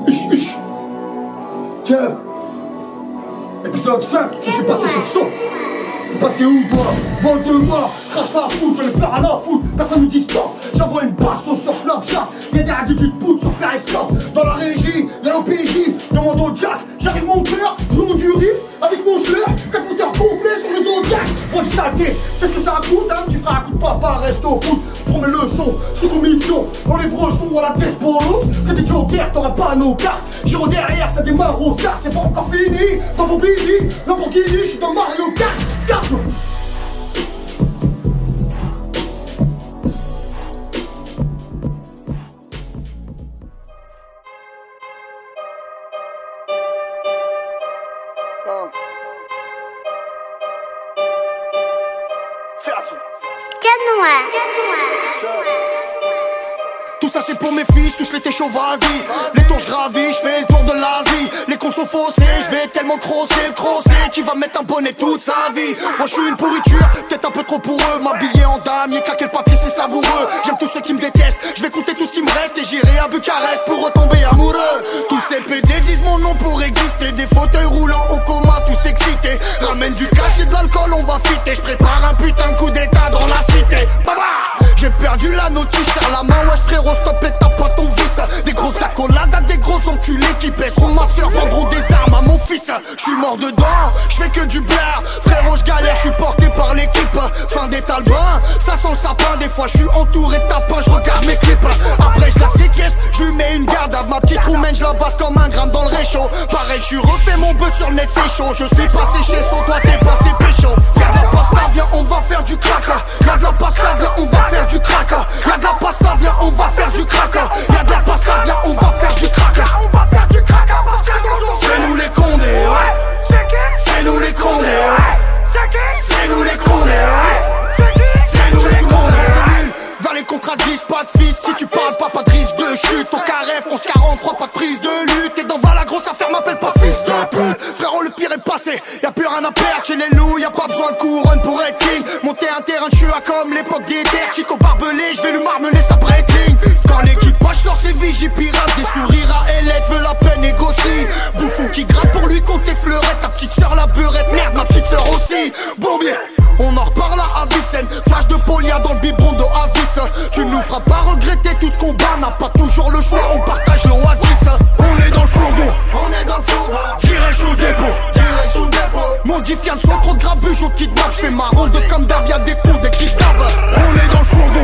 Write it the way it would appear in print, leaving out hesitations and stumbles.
Tiens, épisode 5, je suis passé chez So. T'es passé où toi? Vol de moi, crache la fout, les peurs à la fout, personne me dit stop. J'envoie une baston sur Snapchat, y'a des attitudes poudre sur Periscope. Dans la régie, y'a l'OPJ, demande au Jack. J'arrive mon cœur, je remonte du riz avec mon chleur. 4 moteurs gonflés sur les autres Jack. Bon du saleté, c'est ce que ça coûte, hein. Tu feras un coup de papa, reste au foot. Prends mes leçons, sous commission. On les bressons à la tête pour l'autre. Que des jokers, t'auras pas nos cartes. Giro derrière, ça démarre au start. C'est pas encore fini, dans mon Billy, Lamborghini, j'suis dans Mario Kart. Tout ça c'est pour mes fils, touche les téchos, vas-y. Les tours j'gravis, j'fais le tour de l'Asie. Les cons sont faussés, j'vais tellement crosser le crossé qui va mettre un bonnet toute sa vie. Moi j'suis une pourriture, peut-être un peu trop pour eux. M'habiller en dame, y'a claquer le papier c'est savoureux. J'aime tous ceux qui me détestent, j'vais compter tout ce qui me reste. Et j'irai à Bucarest pour retomber amoureux. Tous ces PD disent mon nom pour exister. Des fauteuils roulants au coma, tous excités. Ramène du cash et de l'alcool, on va fitter. J'prépare un putain de coup d'état dans la cité. Baba, j'ai perdu la notice, serre la main, wesh frérot, stop et tape pas ton vice. Des grosses accolades à des gros enculés qui pèseront ma soeur, vendront des armes à mon fils. J'suis mort dedans, j'fais que du blard. Frérot, j'galère, j'suis porté par l'équipe. Fin des talbins, ça sent le sapin. Des fois j'suis entouré de tapins, j'regarde mes clips. Après j'la séquestre, j'lui mets une garde à ma petite roumaine, j'la basse comme un gramme dans le réchaud. Pareil, j'suis refait mon bœuf sur le net, c'est chaud. Je suis passé chez So, toi t'es passé pécho. Faire de la pasta, viens, on va faire du crack. Y'a de la pasta, viens, on va faire du crack. Y'a de la pasta, viens, on va faire du crack. Y'a de la pasta, viens, on va faire du crack. On va faire du crack à partir d'aujourd'hui. C'est nous les condés, ouais. C'est nous les condés, ouais. C'est nous les condés, ouais. C'est nous les condés. Vers les contrats 10, pas de fisc. Si tu parles pas de risque de chute. Au carré, France 43, pas de prise de lutte. T'es dans la grosse affaire, m'appelle pas fils de pute. Frérot, le pire est passé, y'a plus rien à perdre chez les loups, y'a pas besoin de couronne pour être king. Monter un terrain de chua comme l'époque des terres. Chico barbelé, j'vais lui marmeler sa breakling. Quand l'équipage sort ses vigies pirates, des sourires à Elette, veut la peine négocie. Bouffon qui gratte pour lui compter fleurette. Ta petite sœur la beurette, merde ma petite sœur aussi. Bourbier, on en reparle à Avicenne. Flash de Polia dans le biberon d'Oasis. Tu nous feras pas regretter tout ce qu'on bat. N'a pas toujours le choix, on partage l'oasis. On est dans le fourgon, on est dans le fourgon. Direction le dépôt, direction le dépôt. Modifiant son trop de grabuge au kidnap. J'fais ma ronde comme d'hab, y'a des cons, des kidnappes. On est dans le fourgon.